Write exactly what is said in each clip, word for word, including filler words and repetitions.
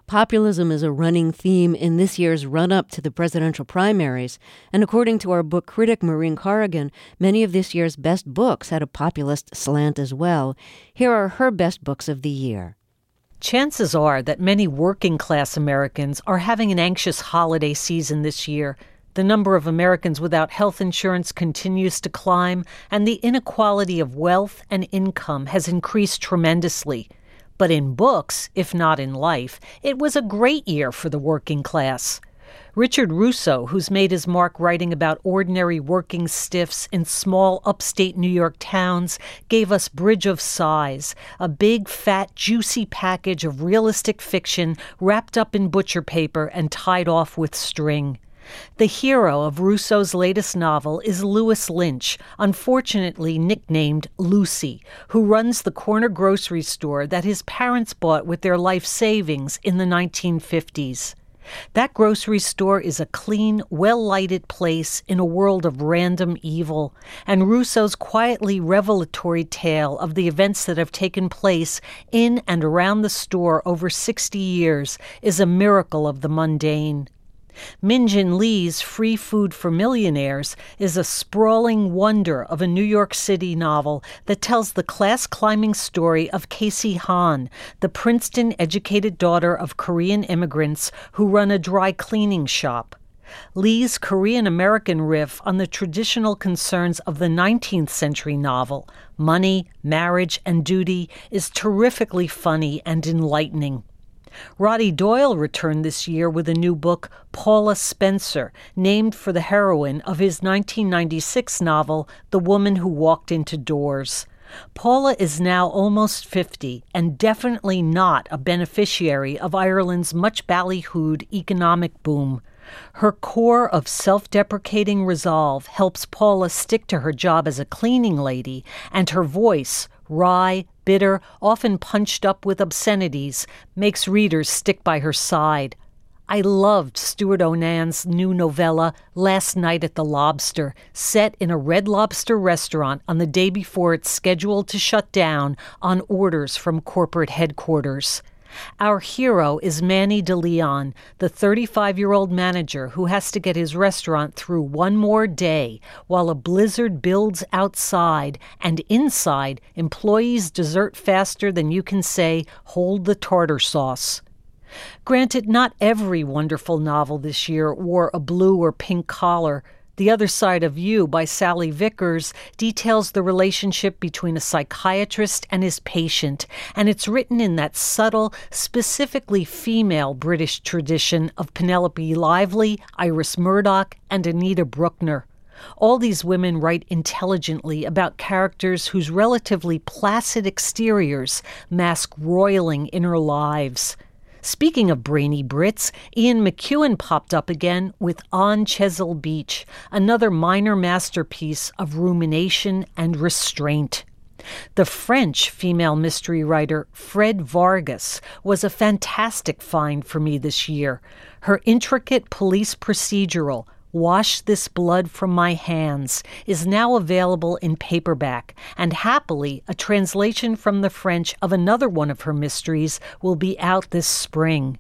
Populism is a running theme in this year's run-up to the presidential primaries, and according to our book critic Maureen Corrigan, many of this year's best books had a populist slant as well. Here are her best books of the year. Chances are that many working-class Americans are having an anxious holiday season this year. The number of Americans without health insurance continues to climb, and the inequality of wealth and income has increased tremendously. But in books, if not in life, it was a great year for the working class. Richard Russo, who's made his mark writing about ordinary working stiffs in small upstate New York towns, gave us Bridge of Sighs, a big, fat, juicy package of realistic fiction wrapped up in butcher paper and tied off with string. The hero of Russo's latest novel is Louis Lynch, unfortunately nicknamed Lucy, who runs the corner grocery store that his parents bought with their life savings in the nineteen fifties. That grocery store is a clean, well-lighted place in a world of random evil, and Russo's quietly revelatory tale of the events that have taken place in and around the store over sixty years is a miracle of the mundane. Min Jin Lee's Free Food for Millionaires is a sprawling wonder of a New York City novel that tells the class-climbing story of Casey Han, the Princeton-educated daughter of Korean immigrants who run a dry cleaning shop. Lee's Korean-American riff on the traditional concerns of the nineteenth century novel, money, marriage, and duty, is terrifically funny and enlightening. Roddy Doyle returned this year with a new book, Paula Spencer, named for the heroine of his nineteen ninety-six novel, The Woman Who Walked Into Doors. Paula is now almost fifty and definitely not a beneficiary of Ireland's much ballyhooed economic boom. Her core of self-deprecating resolve helps Paula stick to her job as a cleaning lady, and her voice, wry, bitter, often punched up with obscenities, makes readers stick by her side. I loved Stuart Onan's new novella, Last Night at the Lobster, set in a Red Lobster restaurant on the day before it's scheduled to shut down on orders from corporate headquarters. Our hero is Manny DeLeon, the thirty-five-year-old manager who has to get his restaurant through one more day while a blizzard builds outside and inside employees desert faster than you can say, hold the tartar sauce. Granted, not every wonderful novel this year wore a blue or pink collar. The Other Side of You by Sally Vickers details the relationship between a psychiatrist and his patient, and it's written in that subtle, specifically female British tradition of Penelope Lively, Iris Murdoch, and Anita Bruckner. All these women write intelligently about characters whose relatively placid exteriors mask roiling inner lives. Speaking of brainy Brits, Ian McEwan popped up again with On Chesil Beach, another minor masterpiece of rumination and restraint. The French female mystery writer Fred Vargas was a fantastic find for me this year. Her intricate police procedural, Wash This Blood From My Hands, is now available in paperback, and happily, a translation from the French of another one of her mysteries will be out this spring.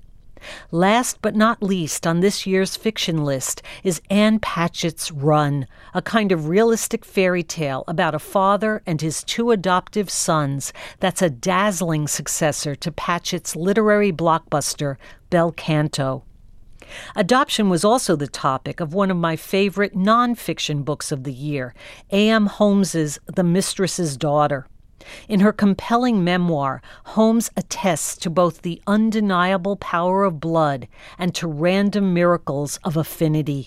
Last but not least on this year's fiction list is Anne Patchett's Run, a kind of realistic fairy tale about a father and his two adoptive sons that's a dazzling successor to Patchett's literary blockbuster, Bel Canto. Adoption was also the topic of one of my favorite nonfiction books of the year, A M Holmes's The Mistress's Daughter. In her compelling memoir, Holmes attests to both the undeniable power of blood and to random miracles of affinity.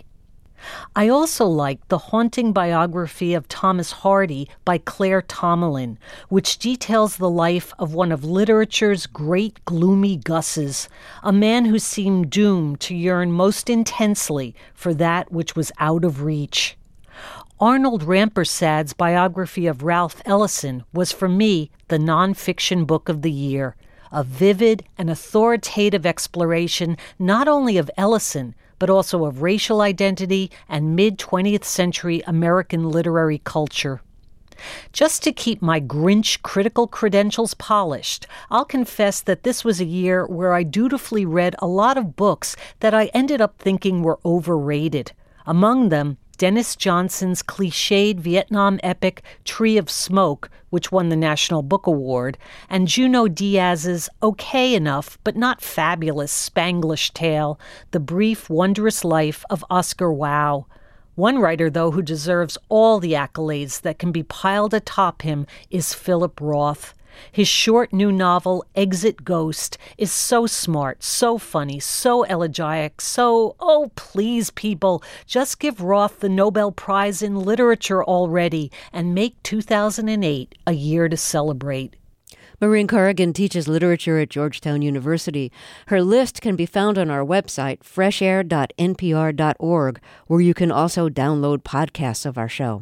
I also liked the haunting biography of Thomas Hardy by Claire Tomalin, which details the life of one of literature's great gloomy Gusses, a man who seemed doomed to yearn most intensely for that which was out of reach. Arnold Rampersad's biography of Ralph Ellison was, for me, the nonfiction book of the year, a vivid and authoritative exploration not only of Ellison, but also of racial identity and mid-twentieth century American literary culture. Just to keep my Grinch critical credentials polished, I'll confess that this was a year where I dutifully read a lot of books that I ended up thinking were overrated. Among them, Dennis Johnson's cliched Vietnam epic Tree of Smoke, which won the National Book Award, and Junot Diaz's okay enough but not fabulous Spanglish tale, The Brief, Wondrous Life of Oscar Wilde. One writer, though, who deserves all the accolades that can be piled atop him is Philip Roth. His short new novel, Exit Ghost, is so smart, so funny, so elegiac, so, oh, please, people, just give Roth the Nobel Prize in Literature already and make two thousand eight a year to celebrate. Maureen Corrigan teaches literature at Georgetown University. Her list can be found on our website, fresh air dot n p r dot org, where you can also download podcasts of our show.